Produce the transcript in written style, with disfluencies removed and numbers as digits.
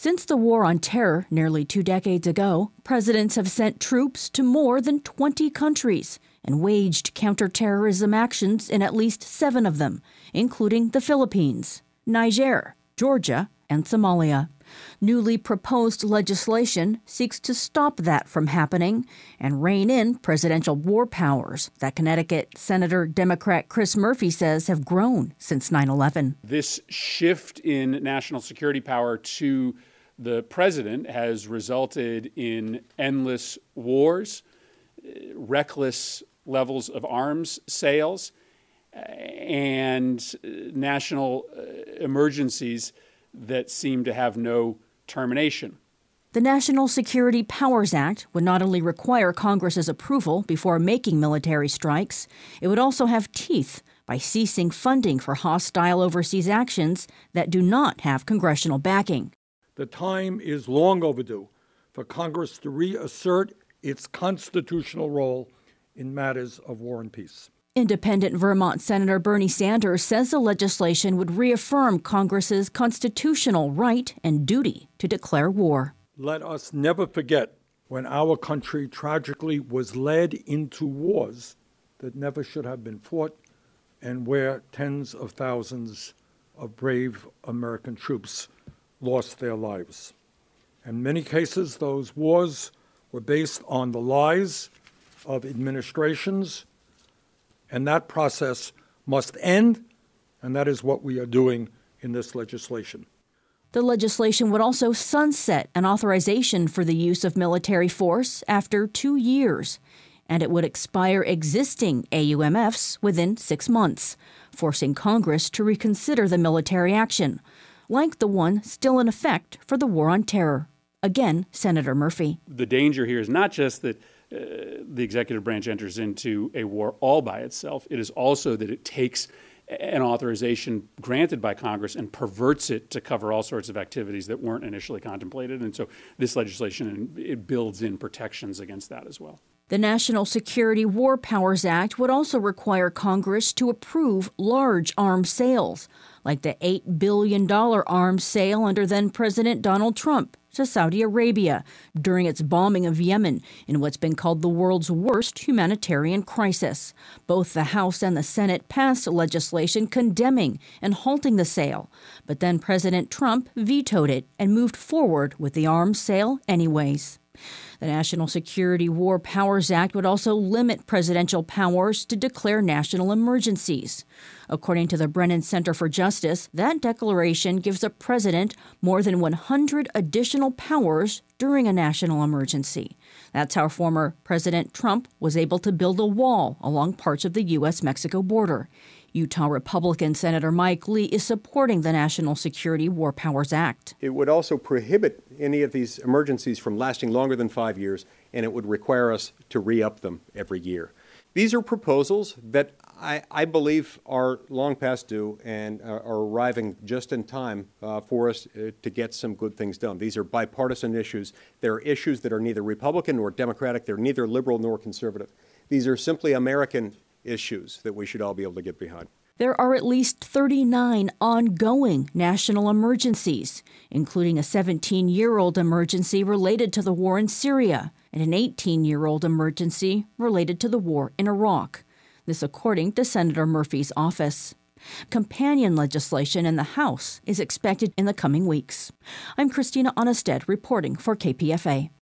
Since the War on Terror nearly 2 decades ago, presidents have sent troops to more than 20 countries and waged counterterrorism actions in at least 7 of them, including the Philippines, Niger, Georgia, and Somalia. Newly proposed legislation seeks to stop that from happening and rein in presidential war powers that Connecticut Senator Democrat Chris Murphy says have grown since 9/11. This shift in national security power to the president has resulted in endless wars, reckless levels of arms sales, and national emergencies that seem to have no termination. The National Security Powers Act would not only require Congress's approval before making military strikes, it would also have teeth by ceasing funding for hostile overseas actions that do not have congressional backing. The time is long overdue for Congress to reassert its constitutional role in matters of war and peace. Independent Vermont Senator Bernie Sanders says the legislation would reaffirm Congress's constitutional right and duty to declare war. Let us never forget when our country tragically was led into wars that never should have been fought and where tens of thousands of brave American troops lost their lives. In many cases, those wars were based on the lies of administrations, and that process must end, and that is what we are doing in this legislation. The legislation would also sunset an authorization for the use of military force after 2 years, and it would expire existing AUMFs within 6 months, forcing Congress to reconsider the military action, like the one still in effect for the War on Terror. Again, Senator Murphy. The danger here is not just that the executive branch enters into a war all by itself. It is also that it takes an authorization granted by Congress and perverts it to cover all sorts of activities that weren't initially contemplated. And so this legislation, it builds in protections against that as well. The National Security War Powers Act would also require Congress to approve large arms sales, like the $8 billion arms sale under then-President Donald Trump to Saudi Arabia during its bombing of Yemen in what's been called the world's worst humanitarian crisis. Both the House and the Senate passed legislation condemning and halting the sale, but then President Trump vetoed it and moved forward with the arms sale anyways. The National Security War Powers Act would also limit presidential powers to declare national emergencies. According to the Brennan Center for Justice, that declaration gives a president more than 100 additional powers during a national emergency. That's how former President Trump was able to build a wall along parts of the U.S.-Mexico border. Utah Republican Senator Mike Lee is supporting the National Security War Powers Act. It would also prohibit any of these emergencies from lasting longer than 5 years, and it would require us to re-up them every year. These are proposals that I believe are long past due and are arriving just in time for us to get some good things done. These are bipartisan issues. They're issues that are neither Republican nor Democratic. They're neither liberal nor conservative. These are simply American issues that we should all be able to get behind. There are at least 39 ongoing national emergencies, including a 17-year-old emergency related to the war in Syria and an 18-year-old emergency related to the war in Iraq. This according to Senator Murphy's office. Companion legislation in the House is expected in the coming weeks. I'm Christina Onnested reporting for KPFA.